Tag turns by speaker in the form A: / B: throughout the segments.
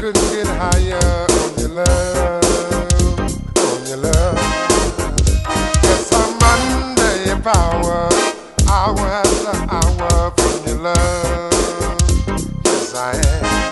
A: couldn't get higher on your love, on your love. Yes, I'm under your power, hour after hour from your love. Yes, I am.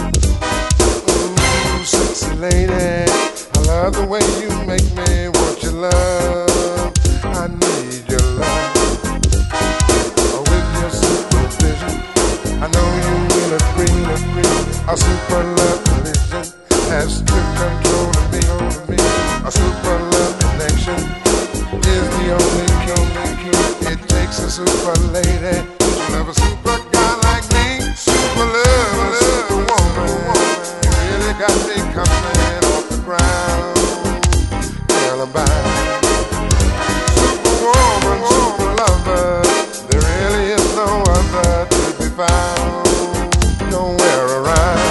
A: Ooh, sexy lady, I love the way you make me want your love. I need your love. With your supervision, I know you will agree. A super love religion has strict control of me. A super love connection is the only key. It takes a super lady to love a super guy like me. Super love, super woman. You really got me coming off the ground. Tell about super woman, super lover. There really is no other to be found. Nowhere around.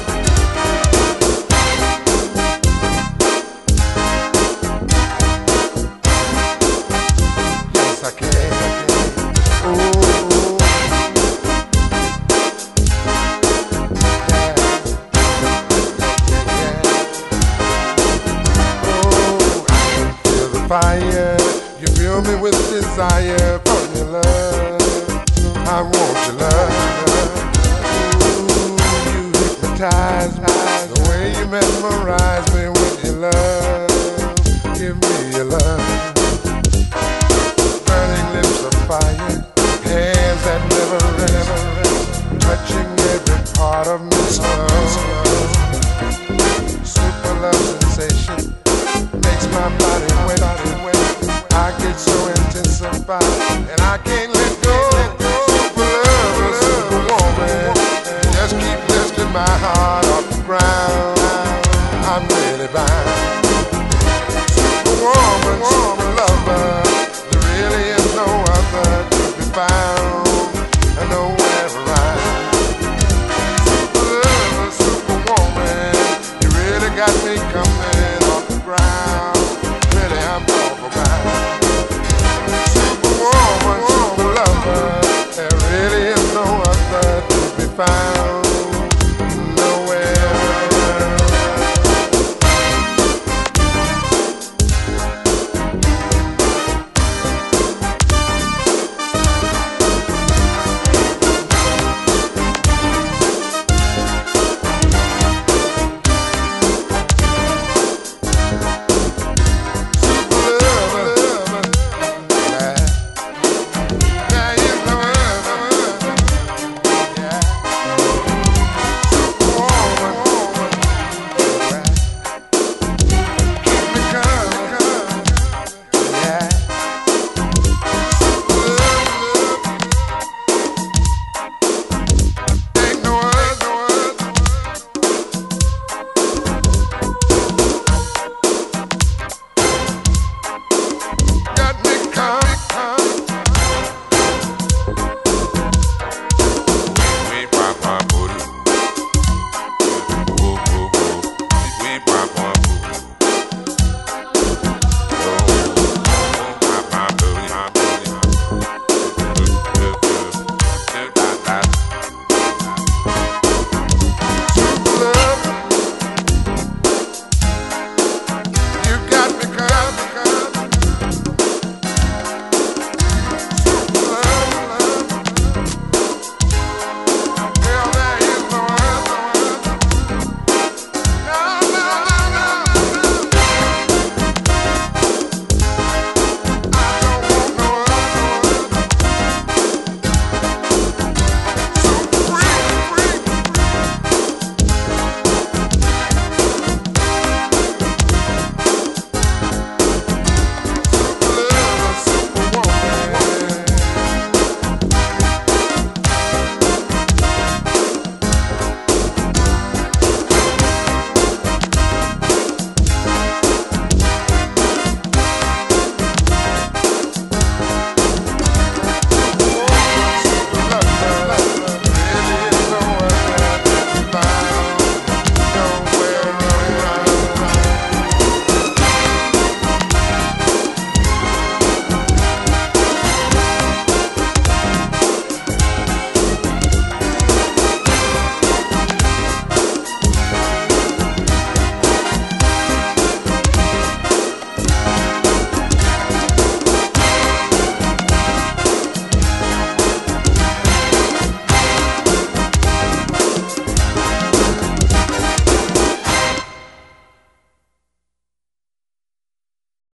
A: Yes, I can. Ooh. Yeah. Oh, I can feel the fire. You fill me with desire for your love. I want your love. Ooh, you hypnotize me. The way you mesmerize me with your love. Give me your love. Burning lips of fire. Hands that never rest. Touching every part of me slow. Super love sensation makes my body wet. I get so intensified and I can't let go. Super lover, super woman, just keep lifting my heart off the ground. I'm really bound. Super woman, super lover, there really is no other to be found, and nowhere around. Super lover, super woman, you really got me coming.